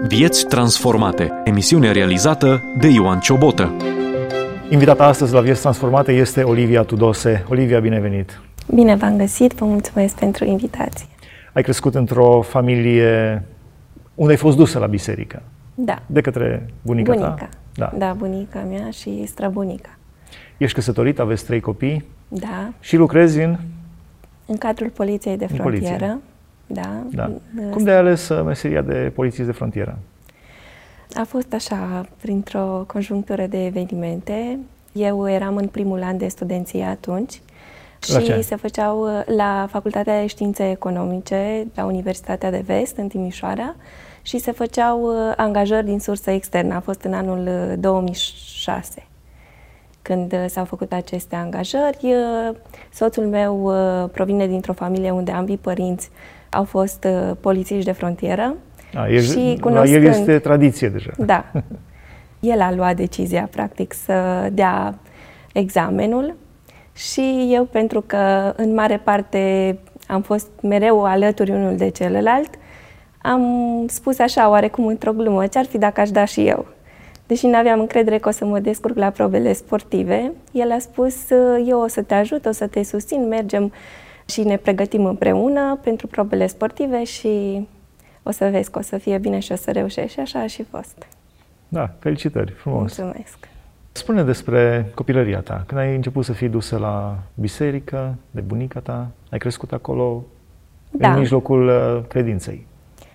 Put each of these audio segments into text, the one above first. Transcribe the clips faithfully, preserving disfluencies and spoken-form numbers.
Vieți transformate. Emisiune realizată de Ioan Ciobotă. Invitata astăzi la Vieți transformate este Olivia Tudose. Olivia, bine venit! Bine v-am găsit, vă mulțumesc pentru invitație. Ai crescut într-o familie unde ai fost dusă la biserică. Da. De către bunica, bunica. ta? Da. Da, bunica mea și străbunica. Ești căsătorit, aveți trei copii. Da. Și lucrezi în? În cadrul Poliției de Frontieră. Poliție. Da. da. Cum de-ai ales meseria de polițist de frontieră? A fost așa, printr-o conjunctură de evenimente. Eu eram în primul an de studenție atunci. La și ce? se făceau la Facultatea de Științe Economice, la Universitatea de Vest, în Timișoara, și se făceau angajări din sursă externă. A fost în anul două mii șase, când s-au făcut aceste angajări. Soțul meu provine dintr-o familie unde ambii părinți au fost polițiști de frontieră. A, el, și cunoscând, la el este tradiție deja. Da. El a luat decizia, practic, să dea examenul. Și eu, pentru că în mare parte am fost mereu alături unul de celălalt, am spus așa, oarecum într-o glumă, ce-ar fi dacă aș da și eu? Deși nu aveam încredere că o să mă descurc la probele sportive, el a spus, eu o să te ajut, o să te susțin, mergem și ne pregătim împreună pentru probele sportive și o să vezi că o să fie bine și o să reușești. Și așa a și fost. Da, felicitări, frumos. Mulțumesc. Spune despre copilăria ta. Când ai început să fii dusă la biserică, de bunica ta, ai crescut acolo, da. în mijlocul credinței.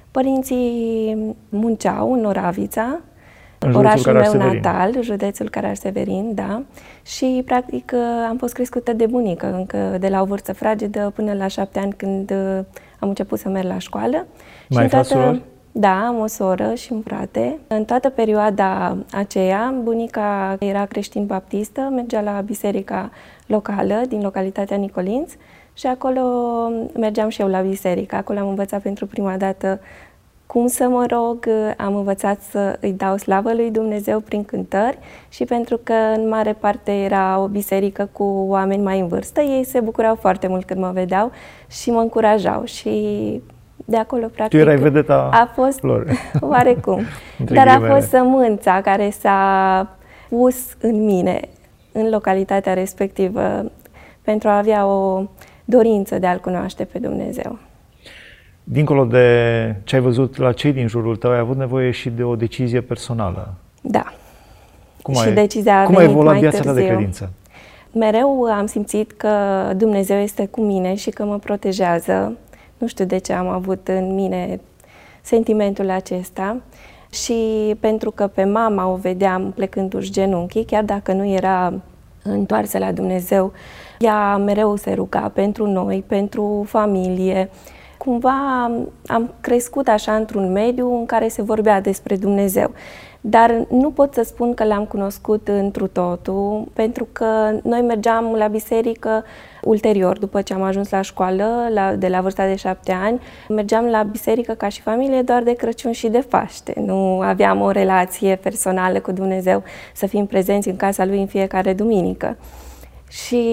Părinții munceau în Oravița, în orașul meu natal, județul Caraș-Severin, da. Și, practic, am fost crescută de bunică, încă de la o vârstă fragedă până la șapte ani, când am început să merg la școală. Mai ai toată... surori? Da, am o soră și un frate. În toată perioada aceea, bunica era creștin-baptistă, mergea la biserica locală din localitatea Nicolinț și acolo mergeam și eu la biserică. Acolo am învățat pentru prima dată cum să mă rog, am învățat să îi dau slavă lui Dumnezeu prin cântări și pentru că în mare parte era o biserică cu oameni mai în vârstă, ei se bucurau foarte mult când mă vedeau și mă încurajau și de acolo, practic, tu erai vedeta a fost lor. Oarecum. Dar a fost sămânța care s-a pus în mine, în localitatea respectivă, pentru a avea o dorință de a-L cunoaște pe Dumnezeu. Dincolo de ce ai văzut la cei din jurul tău, ai avut nevoie și de o decizie personală. Da. Cum și ai, decizia a cum ai evoluat viața ta de credință? Mereu am simțit că Dumnezeu este cu mine și că mă protejează. Nu știu de ce am avut în mine sentimentul acesta și pentru că pe mama o vedeam plecându-și genunchii, chiar dacă nu era întoarsă la Dumnezeu, ea mereu se ruga pentru noi, pentru familie. Cumva am crescut așa într-un mediu în care se vorbea despre Dumnezeu. Dar nu pot să spun că l-am cunoscut întru totul, pentru că noi mergeam la biserică ulterior, după ce am ajuns la școală, la, de la vârsta de șapte ani, mergeam la biserică ca și familie doar de Crăciun și de Paște. Nu aveam o relație personală cu Dumnezeu, să fim prezenți în casa Lui în fiecare duminică. Și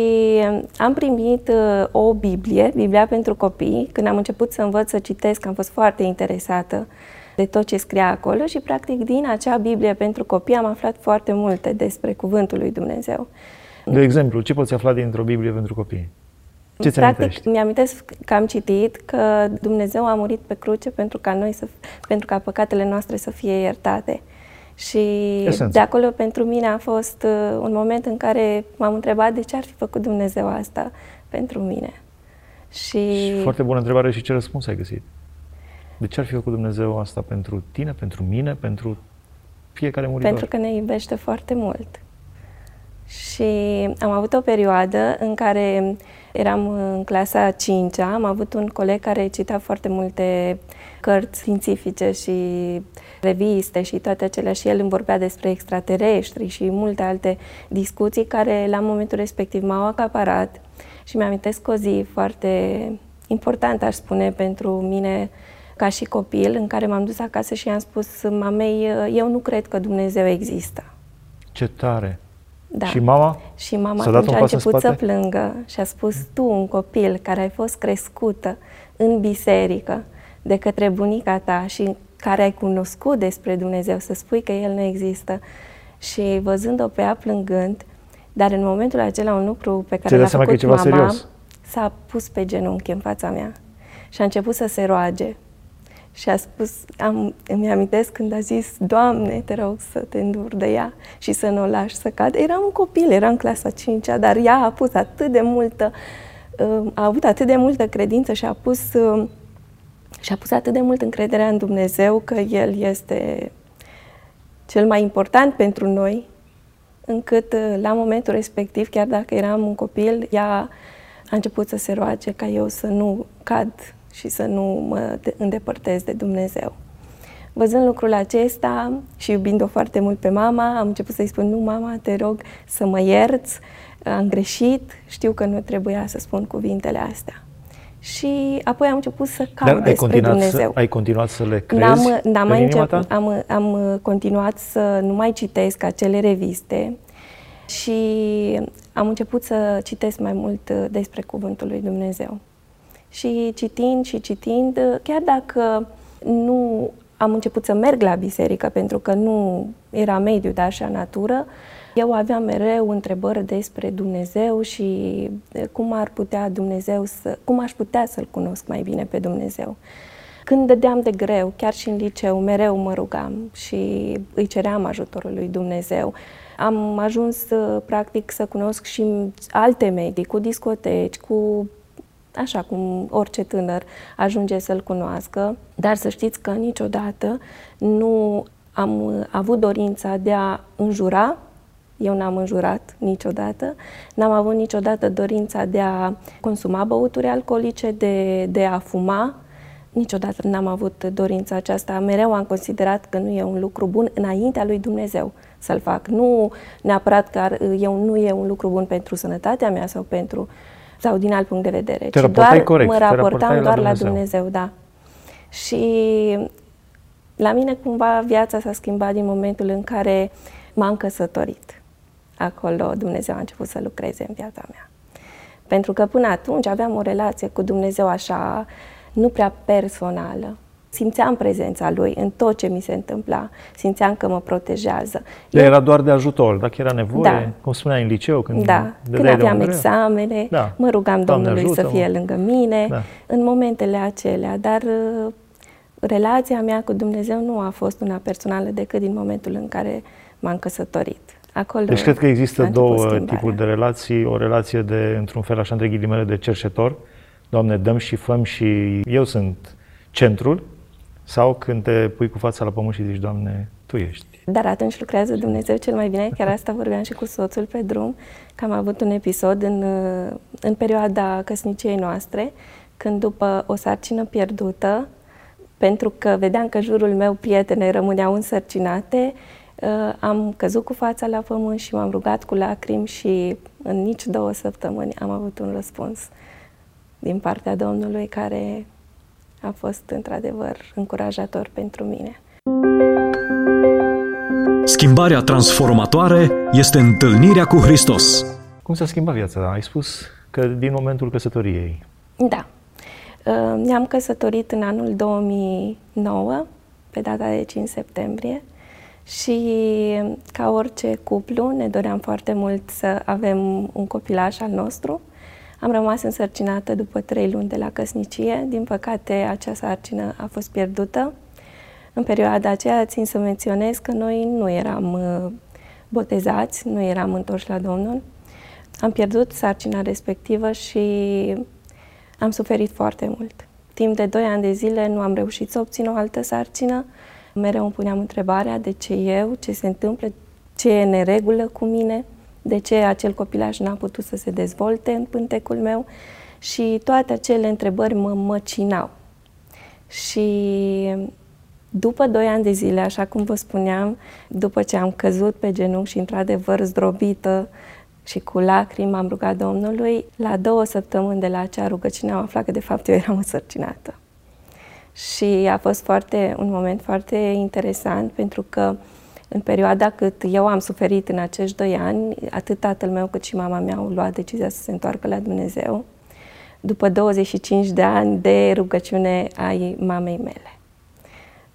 am primit o Biblie, Biblia pentru copii. Când am început să învăț să citesc, am fost foarte interesată de tot ce scria acolo și, practic, din acea Biblie pentru copii am aflat foarte multe despre Cuvântul lui Dumnezeu. De exemplu, ce poți afla dintr-o Biblie pentru copii? Ce ți Practic, mi-amintesc că am citit că Dumnezeu a murit pe cruce pentru ca noi să, pentru ca păcatele noastre să fie iertate. Și Esență. De acolo pentru mine a fost un moment în care m-am întrebat de ce ar fi făcut Dumnezeu asta pentru mine. Și, și foarte bună întrebare și ce răspuns ai găsit? De ce ar fi făcut Dumnezeu asta pentru tine, pentru mine, pentru fiecare muritor? Pentru că ne iubește foarte mult. Și am avut o perioadă în care eram în clasa a cincea, am avut un coleg care cita foarte multe cărți științifice și reviste și toate acelea și el îmi vorbea despre extraterestri și multe alte discuții care la momentul respectiv m-au acaparat și mi-amintesc o zi foarte importantă, aș spune, pentru mine ca și copil, în care m-am dus acasă și i-am spus mamei, eu nu cred că Dumnezeu există. Ce tare! Da. Și mama? Și mama atunci a început să plângă și a spus, tu, un copil care ai fost crescută în biserică de către bunica ta și care ai cunoscut despre Dumnezeu, să spui că El nu există. Și văzând-o pe ea plângând, dar în momentul acela un lucru pe care l-a făcut mama, s-a pus pe genunchi în fața mea și a început să se roage. Și a spus, am, îmi amintesc când a zis, Doamne, te rog să te înduri de ea și să nu o lași să cadă. Eram un copil, eram în clasa cincea, dar ea a pus atât de multă, a avut atât de multă credință și a pus, și a pus atât de mult încrederea în Dumnezeu că El este cel mai important pentru noi, încât la momentul respectiv, chiar dacă eram un copil, ea a început să se roage ca eu să nu cad și să nu mă îndepărtez de Dumnezeu. Văzând lucrul acesta și iubind-o foarte mult pe mama, am început să-i spun, nu, mama, te rog să mă ierți, am greșit, știu că nu trebuia să spun cuvintele astea. Și apoi am început să caut despre Dumnezeu. Să, ai continuat să le crezi n-am, n-am mai încep, am, am continuat să nu mai citesc acele reviste și am început să citesc mai mult despre Cuvântul lui Dumnezeu. Și citind și citind, chiar dacă nu am început să merg la biserică, pentru că nu era mediu de așa natură, eu aveam mereu întrebări despre Dumnezeu și cum ar putea Dumnezeu să, cum aș putea să-L cunosc mai bine pe Dumnezeu. Când dădeam de greu, chiar și în liceu, mereu mă rugam și îi ceream ajutorul lui Dumnezeu. Am ajuns, practic, să cunosc și alte medii, cu discoteci, cu așa cum orice tânăr ajunge să-L cunoască, dar să știți că niciodată nu am avut dorința de a înjura. Eu n-am înjurat niciodată, n-am avut niciodată dorința de a consuma băuturi alcoolice, de, de a fuma. Niciodată n-am avut dorința aceasta. Mereu am considerat că nu e un lucru bun înaintea lui Dumnezeu să-l fac. Nu neapărat că eu nu e un lucru bun pentru sănătatea mea sau pentru sau din alt punct de vedere, te ci doar corect, mă raportam la doar Dumnezeu. la Dumnezeu, da. Și la mine cumva viața s-a schimbat din momentul în care m-am căsătorit. Acolo Dumnezeu a început să lucreze în viața mea. Pentru că până atunci aveam o relație cu Dumnezeu așa, nu prea personală. Simțeam prezența Lui în tot ce mi se întâmpla. Simțeam că mă protejează. El era doar de ajutor, dacă era nevoie, da. cum spuneai în liceu, când, da. când aveam examene, da. mă rugam Doamne Domnului ajută, să fie lângă mine, da. în momentele acelea, dar uh, relația mea cu Dumnezeu nu a fost una personală decât din momentul în care m-am căsătorit. Acolo deci cred că există două tipuri de relații, o relație de, într-un fel așa, între ghilimele, de cerșetor, Doamne, dăm și făm și eu sunt centrul, sau când te pui cu fața la pământ și zici, Doamne, Tu ești. Dar atunci lucrează Dumnezeu cel mai bine, chiar asta vorbeam și cu soțul pe drum, că am avut un episod în, în perioada căsniciei noastre, când după o sarcină pierdută, pentru că vedeam că jurul meu prietene rămâneau însărcinate, am căzut cu fața la pământ și m-am rugat cu lacrimi și în nici două săptămâni am avut un răspuns din partea Domnului care a fost într-adevăr încurajator pentru mine. Schimbarea transformatoare este întâlnirea cu Hristos. Cum s-a schimbat viața? Ai spus că din momentul căsătoriei. Da. Ne-am căsătorit în anul două mii nouă, pe data de cinci septembrie. Și ca orice cuplu ne doream foarte mult să avem un copilaș al nostru. Am rămas însărcinată după trei luni de la căsnicie. Din păcate, acea sarcină a fost pierdută. În perioada aceea țin să menționez că noi nu eram botezați, nu eram întorși la Domnul. Am pierdut sarcina respectivă și am suferit foarte mult. Timp de doi ani de zile nu am reușit să obțin o altă sarcină. Mereu îmi puneam întrebarea de ce eu, ce se întâmplă, ce e neregulă cu mine, de ce acel copilaș n-a putut să se dezvolte în pântecul meu și toate acele întrebări mă măcinau. Și după doi ani de zile, așa cum vă spuneam, după ce am căzut pe genunchi și într-adevăr zdrobită și cu lacrimi am rugat Domnului, la două săptămâni de la acea rugăciune am aflat că de fapt eu eram însărcinată. Și a fost foarte, un moment foarte interesant pentru că în perioada cât eu am suferit în acești doi ani, atât tatăl meu cât și mama mea au luat decizia să se întoarcă la Dumnezeu după douăzeci și cinci de ani de rugăciune ai mamei mele.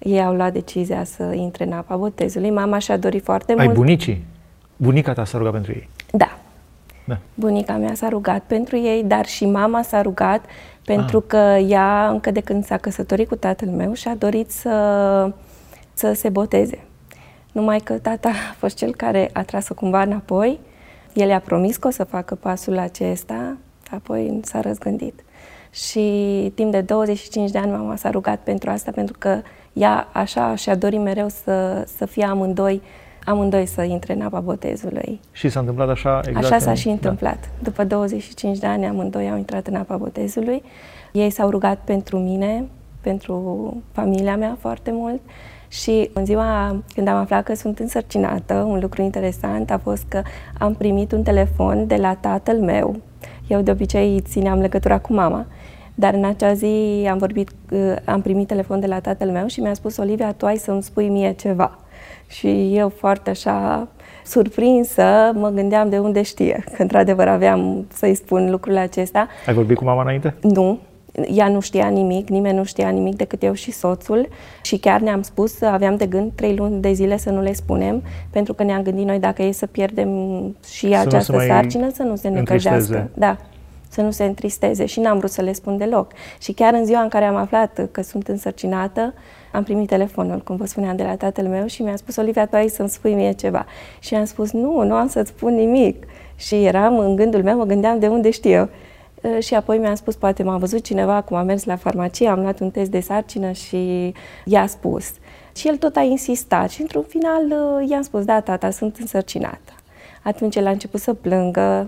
ei au luat decizia să intre în apa botezului. Mama și-a dorit foarte Ai mult. bunicii? Bunica ta s-a rugat pentru ei? Da. Da. Bunica mea s-a rugat pentru ei, dar și mama s-a rugat pentru Ah. că ea, încă de când s-a căsătorit cu tatăl meu, și-a dorit să, să se boteze. Numai că tata a fost cel care a tras-o cumva înapoi. El i-a promis că o să facă pasul acesta, apoi s-a răzgândit. Și timp de douăzeci și cinci de ani mama s-a rugat pentru asta, pentru că ea așa și-a dorit mereu să, să fie amândoi, amândoi să intre în apa botezului. Și s-a întâmplat așa exact? Așa s-a în... și întâmplat. Da. După douăzeci și cinci de ani amândoi au intrat în apa botezului. Ei s-au rugat pentru mine, pentru familia mea foarte mult. Și în ziua când am aflat că sunt însărcinată, un lucru interesant a fost că am primit un telefon de la tatăl meu. Eu de obicei țineam legătura cu mama, dar în acea zi am vorbit, am primit telefon de la tatăl meu și mi-a spus: Olivia, tu ai să-mi spui mie ceva. Și eu, foarte așa surprinsă, mă gândeam de unde știe, că într-adevăr aveam să-i spun lucrurile acestea. Ai vorbit cu mama înainte? Nu. Ea nu știa nimic, nimeni nu știa nimic decât eu și soțul, și chiar ne-am spus, aveam de gând trei luni de zile să nu le spunem, pentru că ne-am gândit noi, dacă e să pierdem și să această sarcină, să nu se necăjească. Da, să nu se întristeze, și n-am vrut să le spun deloc. Și chiar în ziua în care am aflat că sunt însărcinată, am primit telefonul, cum vă spuneam, de la tatăl meu și mi-a spus: Olivia, tu ai să-mi spui mie ceva. Și am spus: nu, nu am să-ți spun nimic. Și eram în gândul meu, mă gândeam de unde știu. Și apoi mi-a spus, poate m-a văzut cineva cum am mers la farmacie, am luat un test de sarcină și i-a spus. Și el tot a insistat și într-un final i-am spus: da, tata, sunt însărcinată. Atunci el a început să plângă,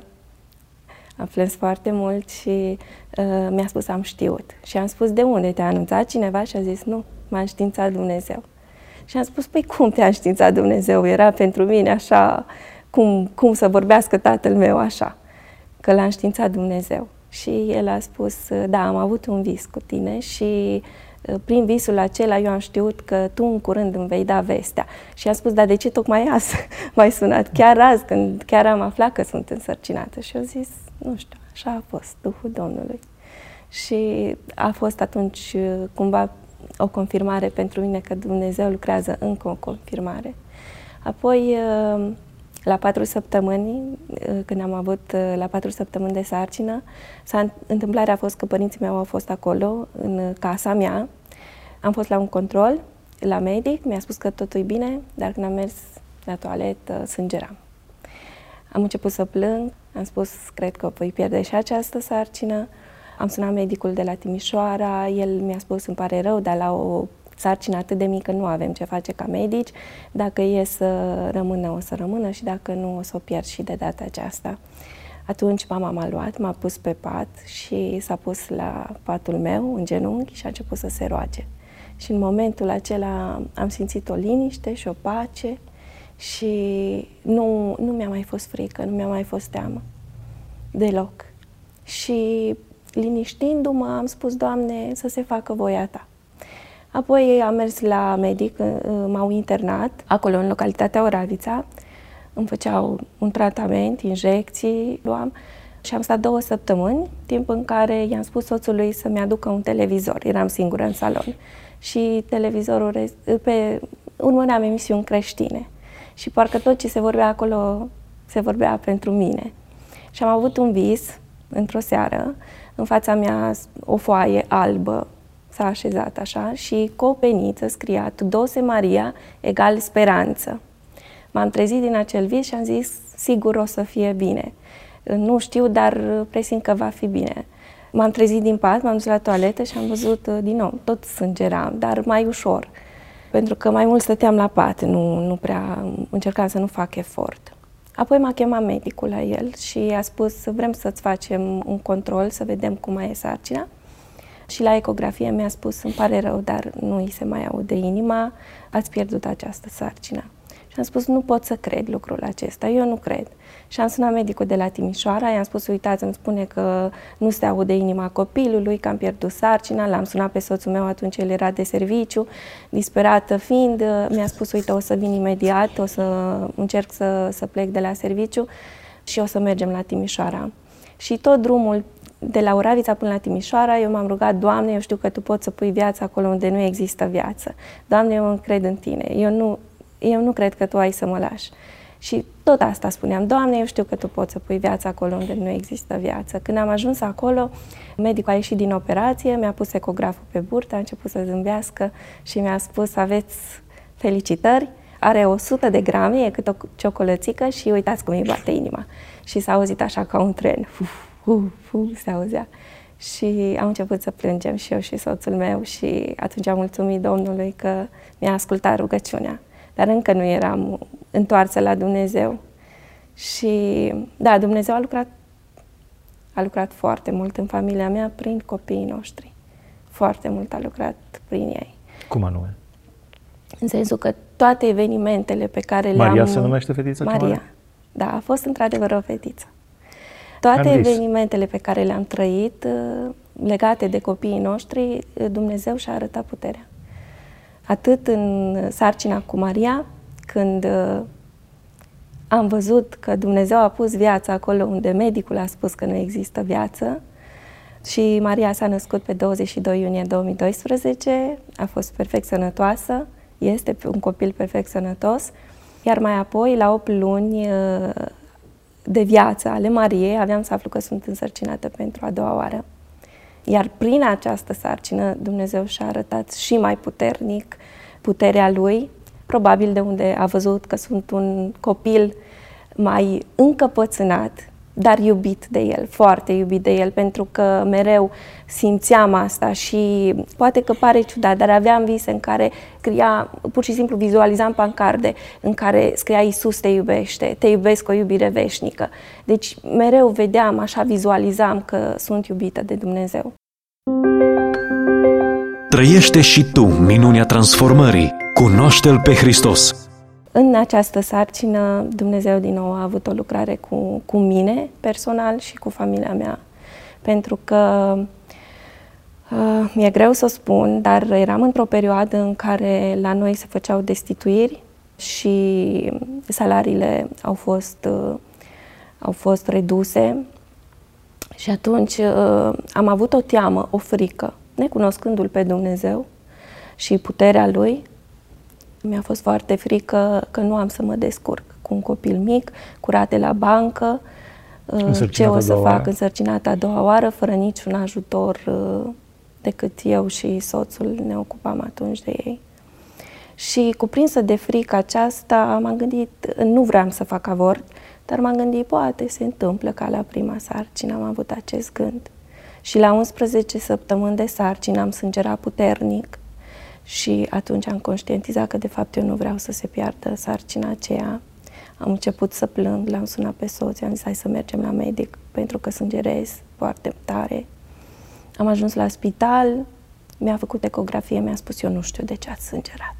a plâns foarte mult și uh, mi-a spus: am știut. Și am spus: de unde? Te-a anunțat cineva? Și a zis: nu, m-a înștiințat Dumnezeu. Și am spus: păi cum te-a înștiințat Dumnezeu? Era pentru mine așa, cum, cum să vorbească tatăl meu așa, că l-a înștiințat Dumnezeu. Și el a spus: da, am avut un vis cu tine și prin visul acela eu am știut că tu în curând îmi vei da vestea. Și am spus: dar de ce tocmai azi m-ai sunat? Chiar azi, când chiar am aflat că sunt însărcinată. Și eu zis: nu știu, așa a fost, Duhul Domnului. Și a fost atunci cumva o confirmare pentru mine că Dumnezeu lucrează, încă o confirmare. Apoi, la patru săptămâni, când am avut la patru săptămâni de sarcină, întâmplarea a fost că părinții mei au fost acolo, în casa mea. Am fost la un control, la medic, mi-a spus că totul e bine, dar când am mers la toaletă, sângeram. Am început să plâng, am spus: cred că voi pierde și această sarcină. Am sunat medicul de la Timișoara, el mi-a spus: îmi pare rău, dar la o sarcină atât de mică nu avem ce face ca medici. Dacă e să rămână, o să rămână, și dacă nu, o să o pierd și de data aceasta. Atunci mama m-a luat, m-a pus pe pat și s-a pus la patul meu, în genunchi, și a început să se roage. Și în momentul acela am simțit o liniște și o pace și nu, nu mi-a mai fost frică, nu mi-a mai fost teamă deloc. Și liniștindu-mă am spus: Doamne, să se facă voia Ta. Apoi am mers la medic, m-au internat acolo în localitatea Oravița, îmi făceau un tratament, injecții luam și am stat două săptămâni, timp în care i-am spus soțului să-mi aducă un televizor. Eram singură în salon și televizorul, pe, urmăream emisiuni creștine și parcă tot ce se vorbea acolo se vorbea pentru mine. Și am avut un vis într-o seară, în fața mea o foaie albă s-a așezat așa și cu o peniță scria: Tudose Maria egal speranță. M-am trezit din acel vis și am zis: sigur o să fie bine. Nu știu, dar presimt că va fi bine. M-am trezit din pat, m-am dus la toaletă și am văzut din nou, tot sângeram, dar mai ușor. Pentru că mai mult stăteam la pat, nu, nu prea încercam să nu fac efort. Apoi m-a chemat medicul la el și a spus: vrem să-ți facem un control, să vedem cum mai e sarcina. Și la ecografie mi-a spus: îmi pare rău, dar nu îi se mai aude inima, ați pierdut această sarcină. Și am spus: nu pot să cred lucrul acesta, eu nu cred. Și am sunat medicul de la Timișoara, i-am spus: uitați, îmi spune că nu se aude inima copilului, că am pierdut sarcina. L-am sunat pe soțul meu, atunci el era de serviciu, disperată fiind, mi-a spus: uite, o să vin imediat, o să încerc să, să plec de la serviciu și o să mergem la Timișoara. Și tot drumul de la Oravița până la Timișoara, eu m-am rugat, Doamne, eu știu că Tu poți să pui viața acolo unde nu există viață. Doamne, eu îmi cred în Tine. Eu nu, eu nu cred că Tu ai să mă lași. Și tot asta spuneam, Doamne, eu știu că Tu poți să pui viața acolo unde nu există viață. Când am ajuns acolo, medicul a ieșit din operație, mi-a pus ecograful pe burtă, a început să zâmbească și mi-a spus, aveți felicitări, are o sută de grame, e cât o ciocolățică și uitați cum îi bate inima. Și s-a auzit așa ca un tren, uf, uf, uf, se auzea. Și am început să plângem și eu și soțul meu și atunci am mulțumit Domnului că mi-a ascultat rugăciunea. Dar încă nu eram întoarsă la Dumnezeu. Și da, Dumnezeu a lucrat, a lucrat foarte mult în familia mea prin copiii noștri. Foarte mult a lucrat prin ei. Cum anume? În sensul că toate evenimentele pe care le-am... Maria se numește fetița? Maria. Da, a fost într-adevăr o fetiță. Toate evenimentele pe care le-am trăit legate de copiii noștri, Dumnezeu și-a arătat puterea. Atât în sarcina cu Maria, când am văzut că Dumnezeu a pus viața acolo unde medicul a spus că nu există viață, și Maria s-a născut pe douăzeci și doi iunie două mii doisprezece, a fost perfect sănătoasă, este un copil perfect sănătos, iar mai apoi, la opt luni de viață ale Mariei, aveam să aflu că sunt însărcinată pentru a doua oară. Iar prin această sarcină, Dumnezeu și-a arătat și mai puternic puterea Lui, probabil de unde a văzut că sunt un copil mai încăpățânat, dar iubit de El, foarte iubit de El, pentru că mereu simțeam asta și poate că pare ciudat, dar aveam vise în care scria, pur și simplu vizualizam pancarde în care scria Iisus te iubește, te iubesc cu o iubire veșnică. Deci mereu vedeam, așa vizualizam că sunt iubită de Dumnezeu. Trăiește și tu minunea transformării. Cunoaște-L pe Hristos. În această sarcină, Dumnezeu din nou a avut o lucrare cu, cu mine personal și cu familia mea. Pentru că uh, mi-e greu să spun, dar eram într-o perioadă în care la noi se făceau destituiri și salariile au fost, uh, au fost reduse. Și atunci uh, am avut o teamă, o frică, necunoscându-L pe Dumnezeu și puterea Lui. Mi-a fost foarte frică că nu am să mă descurc cu un copil mic, cu rate la bancă, ce o să fac însărcinată a doua oară, fără niciun ajutor decât eu și soțul ne ocupam atunci de ei. Și cuprinsă de frică aceasta, m-am gândit, nu vreau să fac avort, dar m-am gândit, poate se întâmplă ca la prima sarcină, am avut acest gând. Și la unsprezece săptămâni de sarcină am sângerat puternic. Și atunci am conștientizat că de fapt eu nu vreau să se piardă sarcina aceea. Am început să plâng, l-am sunat pe soț, am zis hai să mergem la medic pentru că sângerez foarte tare. Am ajuns la spital, mi-a făcut ecografie, mi-a spus eu nu știu de ce ați sângerat.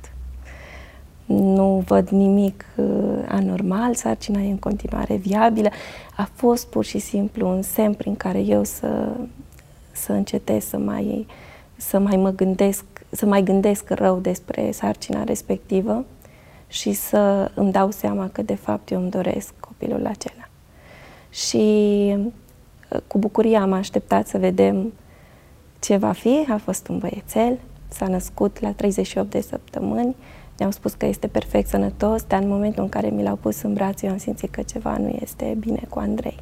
Nu văd nimic uh, anormal, sarcina e în continuare viabilă. A fost pur și simplu un semn prin care eu să, să încetez să mai, să mai mă gândesc să mai gândesc rău despre sarcina respectivă și să îmi dau seama că de fapt eu îmi doresc copilul acela. Și cu bucurie am așteptat să vedem ce va fi. A fost un băiețel, s-a născut la treizeci și opt de săptămâni, mi-au spus că este perfect sănătos, dar în momentul în care mi l-au pus în brațe, eu am simțit că ceva nu este bine cu Andrei.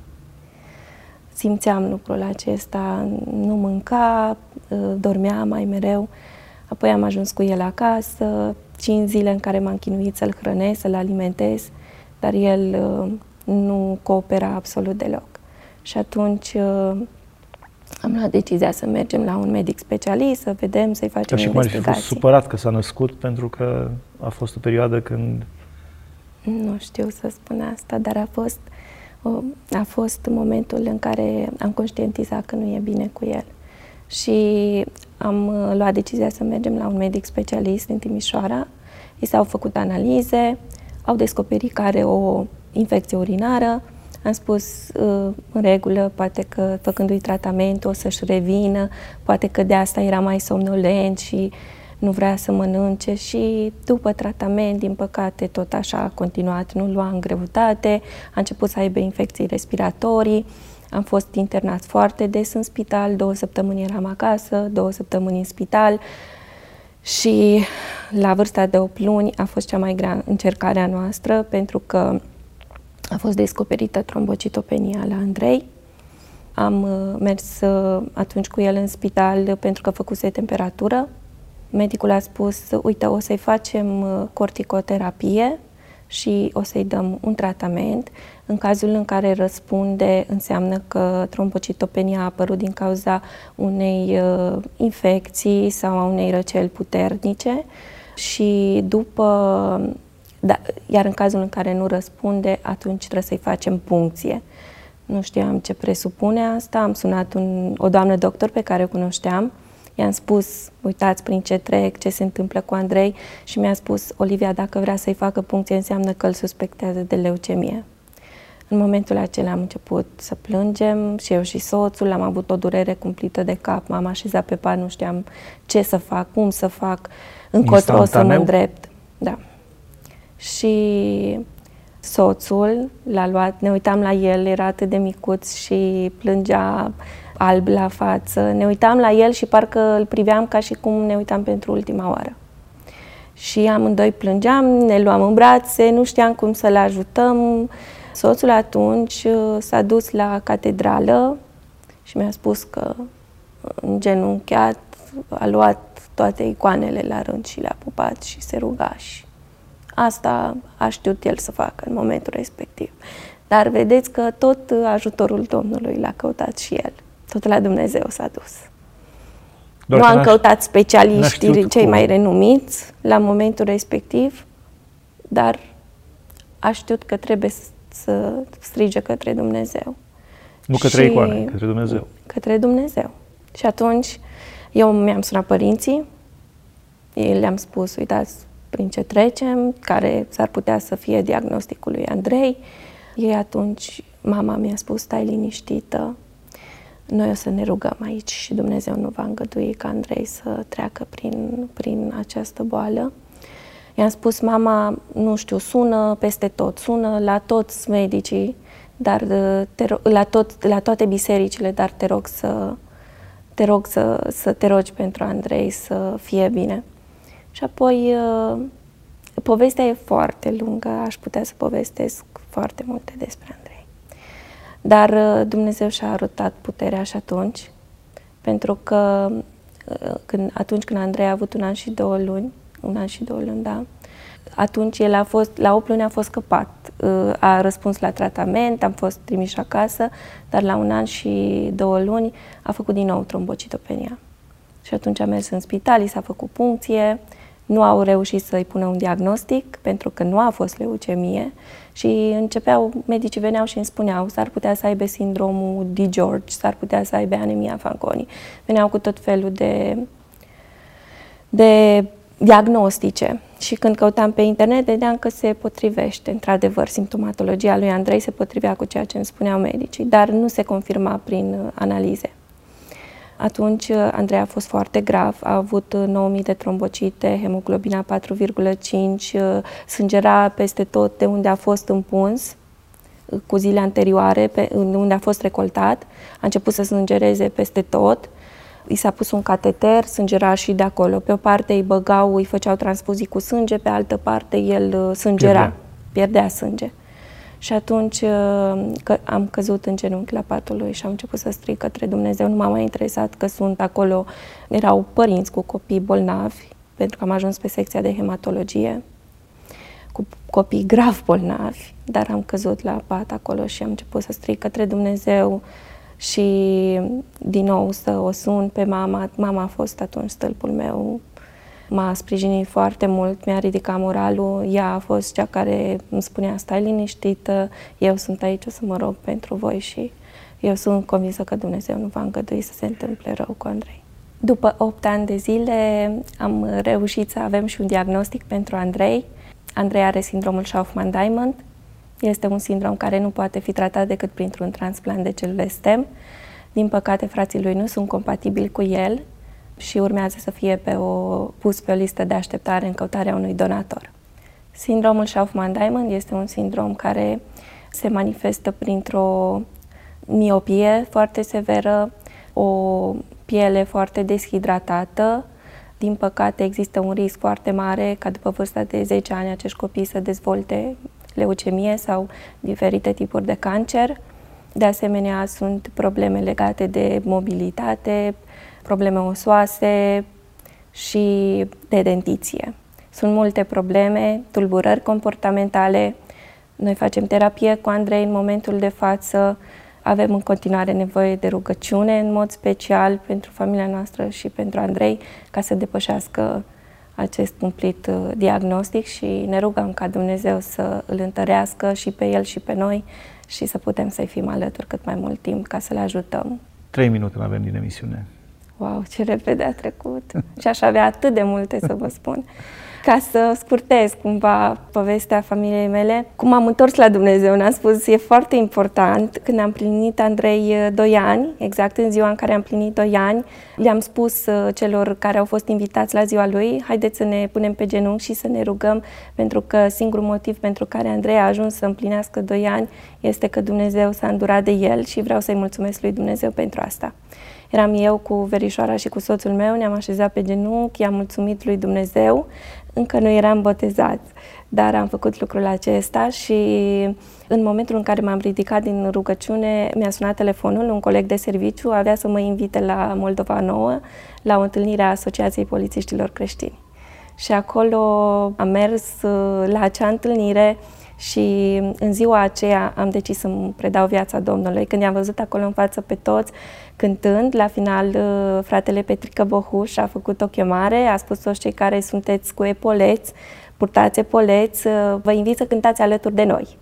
Simțeam lucrul acesta, nu mânca, dormea mai mereu. Apoi am ajuns cu el acasă, cinci zile în care m-am chinuit să-l hrănesc, să-l alimentez, dar el uh, nu coopera absolut deloc. Și atunci uh, am luat decizia să mergem la un medic specialist, să vedem, să-i facem și investigații. cum ar fi fost supărat că s-a născut, pentru că a fost o perioadă când... Nu știu să spun asta, dar a fost, uh, a fost momentul în care am conștientizat că nu e bine cu el. Și am luat decizia să mergem la un medic specialist în Timișoara. I s-au făcut analize, au descoperit că are o infecție urinară. Am spus, în regulă, poate că făcându-i tratamentul o să-și revină, poate că de asta era mai somnolent și nu vrea să mănânce. Și după tratament, din păcate, tot așa a continuat, nu lua în greutate, a început să aibă infecții respiratorii, Am fost internat foarte des în spital, două săptămâni eram acasă, două săptămâni în spital și la vârsta de opt luni a fost cea mai grea încercare a noastră pentru că a fost descoperită trombocitopenia la Andrei. Am mers atunci cu el în spital pentru că făcuse temperatură. Medicul a spus, uite, o să-i facem corticoterapie și o să-i dăm un tratament. În cazul în care răspunde, înseamnă că trombocitopenia a apărut din cauza unei uh, infecții sau a unei răceli puternice și după, da, iar în cazul în care nu răspunde, atunci trebuie să-i facem puncție. Nu știam ce presupune asta, am sunat un, o doamnă doctor pe care o cunoșteam, i-am spus, uitați prin ce trec, ce se întâmplă cu Andrei și mi-a spus, Olivia, dacă vrea să-i facă puncție, înseamnă că îl suspectează de leucemie. În momentul acela am început să plângem și eu și soțul, am avut o durere cumplită de cap, m-am așezat pe pat, nu știam ce să fac, cum să fac, încotro să mă îndrept. Da. Și soțul l-a luat, ne uitam la el, era atât de micuț și plângea alb la față. Ne uitam la el și parcă îl priveam ca și cum ne uitam pentru ultima oară. Și amândoi plângeam, ne luam în brațe, nu știam cum să-l ajutăm. Soțul atunci s-a dus la catedrală și mi-a spus că îngenunchiat a luat toate icoanele la rând și le-a pupat și se ruga și asta a știut el să facă în momentul respectiv. Dar vedeți că tot ajutorul Domnului l-a căutat și el. Tot la Dumnezeu s-a dus. Doar nu am căutat specialiștii cei cum. mai renumiți la momentul respectiv, dar a știut că trebuie să strige către Dumnezeu. Nu către icoane, către Dumnezeu. Către Dumnezeu. Și atunci eu mi-am sunat părinții, le-am spus, uitați prin ce trecem, care s-ar putea să fie diagnosticul lui Andrei. Ei atunci, mama mi-a spus, stai liniștită, noi o să ne rugăm aici și Dumnezeu nu va îngădui ca Andrei să treacă prin, prin această boală. I-am spus, mama, nu știu, sună peste tot, sună la toți medicii, dar te rog, la, tot, la toate bisericile, dar te rog să te rog să, să te rogi pentru Andrei să fie bine. Și apoi, povestea e foarte lungă, aș putea să povestesc foarte multe despre Andrei. Dar Dumnezeu și-a arătat puterea și atunci, pentru că când, atunci când Andrei a avut un an și două luni, un an și două luni, da, atunci el a fost, la opt luni a fost scăpat, a răspuns la tratament, am fost trimiși acasă, dar la un an și două luni a făcut din nou trombocitopenia. Și atunci a mers în spital, i s-a făcut puncție, nu au reușit să-i pună un diagnostic, pentru că nu a fost leucemie și începeau, medicii veneau și îmi spuneau, s-ar putea să aibă sindromul D. George, s-ar putea să aibă anemia Fanconi. Veneau cu tot felul de, de diagnostice și când căutam pe internet, vedeam că se potrivește, într-adevăr, simptomatologia lui Andrei se potrivea cu ceea ce îmi spuneau medicii, dar nu se confirma prin analize. Atunci Andrei a fost foarte grav, a avut nouă mii de trombocite, hemoglobina patru virgulă cinci, sângera peste tot de unde a fost împuns cu zile anterioare, pe unde a fost recoltat, a început să sângereze peste tot, i s-a pus un cateter, sângera și de acolo. Pe o parte îi băgau, îi făceau transfuzii cu sânge, pe altă parte el sângera, pierdea, pierdea sânge. Și atunci că am căzut în genunchi la patul lui și am început să strig către Dumnezeu. Nu m-a mai interesat că sunt acolo, erau părinți cu copii bolnavi, pentru că am ajuns pe secția de hematologie, cu copii grav bolnavi, dar am căzut la pat acolo și am început să strig către Dumnezeu și din nou să o sun pe mama. Mama a fost atunci stâlpul meu. M-a sprijinit foarte mult, mi-a ridicat moralul, ea a fost cea care îmi spunea, stai liniștită, eu sunt aici, o să mă rog pentru voi și eu sunt convinsă că Dumnezeu nu va îngădui să se întâmple rău cu Andrei. După opt ani de zile am reușit să avem și un diagnostic pentru Andrei. Andrei are sindromul Schaufman-Diamond, este un sindrom care nu poate fi tratat decât printr-un transplant de celule stem. Din păcate, frații lui nu sunt compatibili cu el și urmează să fie pe o, pus pe o listă de așteptare în căutarea unui donator. Sindromul Schaufman-Diamond este un sindrom care se manifestă printr-o miopie foarte severă, o piele foarte deshidratată. Din păcate există un risc foarte mare ca după vârsta de zece ani acești copii să dezvolte leucemie sau diferite tipuri de cancer. De asemenea, sunt probleme legate de mobilitate, probleme osoase și de dentiție. Sunt multe probleme, tulburări comportamentale. Noi facem terapie cu Andrei în momentul de față. Avem în continuare nevoie de rugăciune, în mod special pentru familia noastră și pentru Andrei, ca să depășească acest cumplit diagnostic și ne rugăm ca Dumnezeu să îl întărească și pe el și pe noi și să putem să-i fim alături cât mai mult timp ca să le ajutăm. Trei minute mai avem din emisiune. Wow, ce repede a trecut! Și aș avea atât de multe să vă spun. Ca să scurtez cumva povestea familiei mele, cum am întors la Dumnezeu, ne-am spus, e foarte important. Când am plinit Andrei doi ani, exact în ziua în care am plinit doi ani, le-am spus celor care au fost invitați la ziua lui, haideți să ne punem pe genunchi și să ne rugăm, pentru că singurul motiv pentru care Andrei a ajuns să împlinească doi ani este că Dumnezeu s-a îndurat de el și vreau să-i mulțumesc lui Dumnezeu pentru asta. Eram eu cu verișoara și cu soțul meu, ne-am așezat pe genunchi, i-am mulțumit lui Dumnezeu. Încă nu eram botezați, dar am făcut lucrul acesta și în momentul în care m-am ridicat din rugăciune, mi-a sunat telefonul, un coleg de serviciu avea să mă invite la Moldova Nouă, la o întâlnire a Asociației Polițiștilor Creștini. Și acolo am mers la acea întâlnire și în ziua aceea am decis să-mi predau viața Domnului. Când i-am văzut acolo în față pe toți cântând, la final fratele Petrică Bohuș a făcut o chemare, a spus toți cei care sunteți cu epoleți, purtați epoleți, vă invit să cântați alături de noi.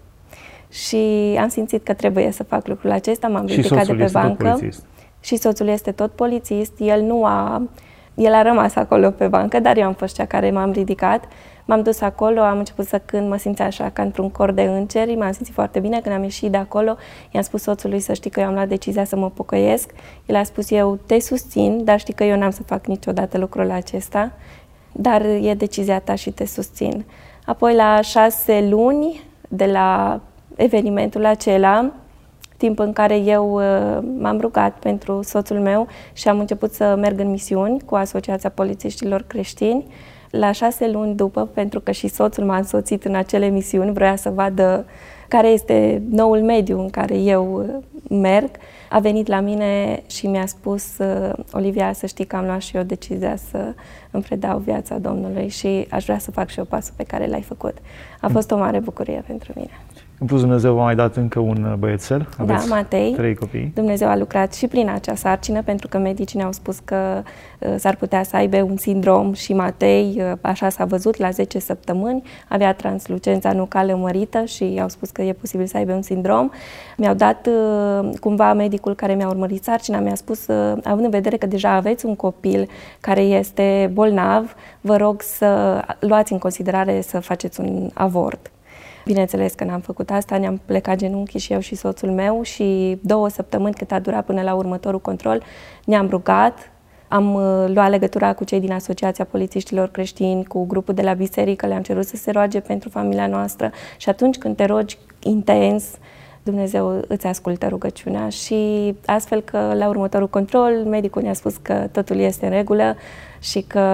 Și am simțit că trebuie să fac lucrul acesta, m-am ridicat de pe bancă. Și soțul este tot polițist, el nu a... El a rămas acolo pe bancă, dar eu am fost cea care m-am ridicat. M-am dus acolo, am început să cânt, mă simțeam așa ca într-un cor de îngeri, m-am simțit foarte bine. Când am ieșit de acolo, i-am spus soțului să știi că eu am luat decizia să mă pocăiesc. El a spus, eu te susțin, dar știi că eu n-am să fac niciodată lucrul acesta, dar e decizia ta și te susțin. Apoi, la șase luni de la evenimentul acela, timp în care eu m-am rugat pentru soțul meu și am început să merg în misiuni cu Asociația Polițiștilor Creștini. La șase luni după, pentru că și soțul m-a însoțit în acele misiuni, vroia să vadă care este noul mediu în care eu merg, a venit la mine și mi-a spus, Olivia, să știi că am luat și eu decizia să îmi predau viața Domnului și aș vrea să fac și eu pasul pe care l-ai făcut. A fost o mare bucurie pentru mine. În plus, Dumnezeu v-a mai dat încă un băiețel. Aveți da, Matei. Trei copii. Dumnezeu a lucrat și prin acea sarcină, pentru că medicii ne-au spus că uh, s-ar putea să aibă un sindrom și Matei, uh, așa s-a văzut, la zece săptămâni, avea translucența nucală mărită și au spus că e posibil să aibă un sindrom. Mi-au dat, uh, cumva, medicul care mi-a urmărit sarcina, mi-a spus, uh, având în vedere că deja aveți un copil care este bolnav, vă rog să luați în considerare să faceți un avort. Bineînțeles că n-am făcut asta, ne-am plecat genunchii și eu și soțul meu și două săptămâni cât a durat până la următorul control, ne-am rugat, am luat legătura cu cei din Asociația Polițiștilor Creștini, cu grupul de la biserică, le-am cerut să se roage pentru familia noastră și atunci când te rogi intens, Dumnezeu îți ascultă rugăciunea și astfel că la următorul control medicul ne-a spus că totul este în regulă și că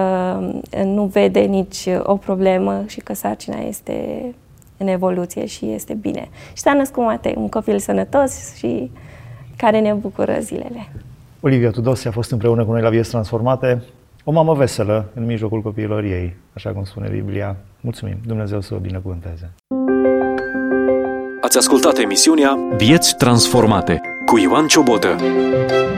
nu vede nici o problemă și că sarcina este în evoluție și este bine. Și s-a născut Matei, un copil sănătos și care ne bucură zilele. Olivia Tudose a fost împreună cu noi la Vieți Transformate, o mamă veselă în mijlocul copiilor ei, așa cum spune Biblia. Mulțumim, Dumnezeu să o binecuvânteze. Ați ascultat emisiunea Vieți Transformate cu Ioan Ciobotă.